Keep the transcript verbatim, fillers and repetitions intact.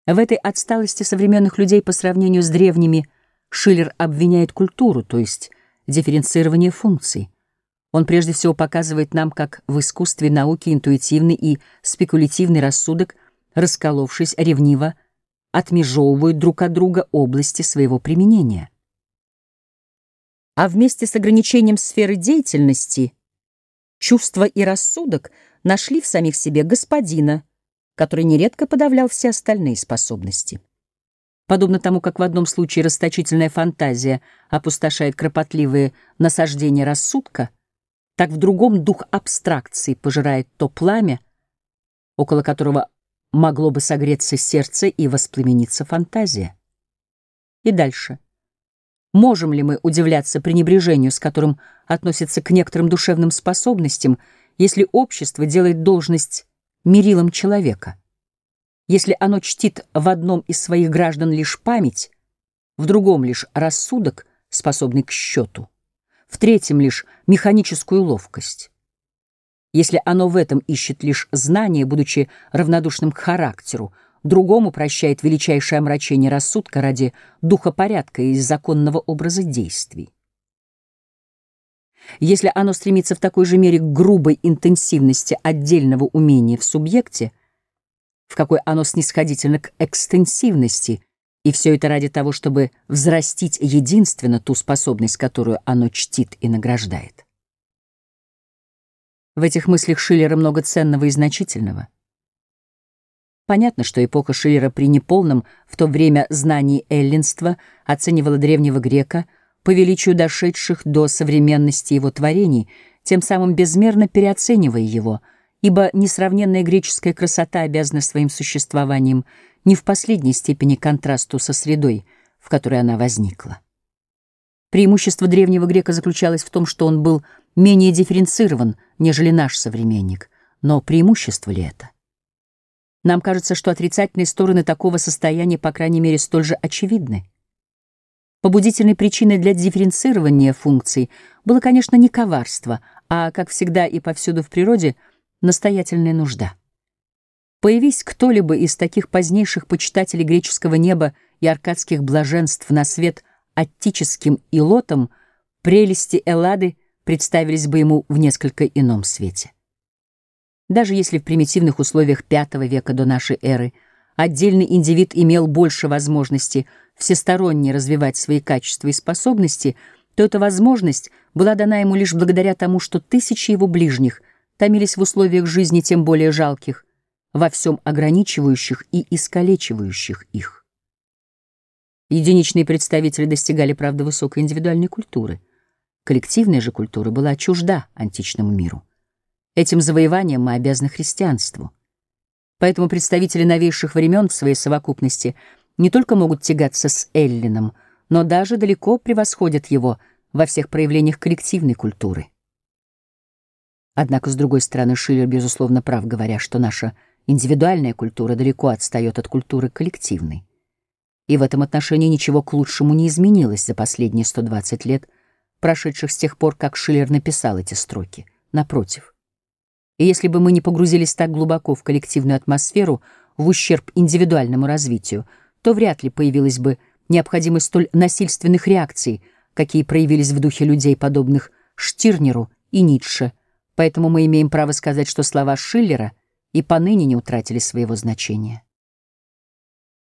В этой отсталости современных людей по сравнению с древними Шиллер обвиняет культуру, то есть дифференцирование функций. Он прежде всего показывает нам, как в искусстве науки интуитивный и спекулятивный рассудок, расколовшись ревниво, отмежевывают друг от друга области своего применения. А вместе с ограничением сферы деятельности чувство и рассудок нашли в самих себе господина, который нередко подавлял все остальные способности. Подобно тому, как в одном случае расточительная фантазия опустошает кропотливые насаждения рассудка, так в другом дух абстракции пожирает то пламя, около которого могло бы согреться сердце и воспламениться фантазия. И дальше. Можем ли мы удивляться пренебрежению, с которым относятся к некоторым душевным способностям, если общество делает должность мерилом человека? Если оно чтит в одном из своих граждан лишь память, в другом лишь рассудок, способный к счету, в третьем лишь механическую ловкость? Если оно в этом ищет лишь знание, будучи равнодушным к характеру, другому прощает величайшее омрачение рассудка ради духа порядка и законного образа действий. Если оно стремится в такой же мере к грубой интенсивности отдельного умения в субъекте, в какой оно снисходительно к экстенсивности, и все это ради того, чтобы взрастить единственно ту способность, которую оно чтит и награждает. В этих мыслях Шиллера много ценного и значительного. Понятно, что эпоха Шиллера при неполном в то время знании эллинства оценивала древнего грека по величию дошедших до современности его творений, тем самым безмерно переоценивая его, ибо несравненная греческая красота обязана своим существованием не в последней степени контрасту со средой, в которой она возникла. Преимущество древнего грека заключалось в том, что он был менее дифференцирован, нежели наш современник. Но преимущество ли это? Нам кажется, что отрицательные стороны такого состояния, по крайней мере, столь же очевидны. Побудительной причиной для дифференцирования функций было, конечно, не коварство, а, как всегда и повсюду в природе, настоятельная нужда. Появись кто-либо из таких позднейших почитателей греческого неба и аркадских блаженств на свет аттическим илотом, прелести Эллады представились бы ему в несколько ином свете. Даже если в примитивных условиях пятого века до нашей эры отдельный индивид имел больше возможности всесторонне развивать свои качества и способности, то эта возможность была дана ему лишь благодаря тому, что тысячи его ближних томились в условиях жизни тем более жалких, во всем ограничивающих и искалечивающих их. Единичные представители достигали, правда, высокой индивидуальной культуры. Коллективная же культура была чужда античному миру. Этим завоеванием мы обязаны христианству. Поэтому представители новейших времен в своей совокупности не только могут тягаться с эллином, но даже далеко превосходят его во всех проявлениях коллективной культуры. Однако, с другой стороны, Шиллер, безусловно, прав, говоря, что наша индивидуальная культура далеко отстает от культуры коллективной. И в этом отношении ничего к лучшему не изменилось за последние сто двадцать лет, прошедших с тех пор, как Шиллер написал эти строки. Напротив. И если бы мы не погрузились так глубоко в коллективную атмосферу в ущерб индивидуальному развитию, то вряд ли появилась бы необходимость столь насильственных реакций, какие проявились в духе людей, подобных Штирнеру и Ницше. Поэтому мы имеем право сказать, что слова Шиллера и поныне не утратили своего значения.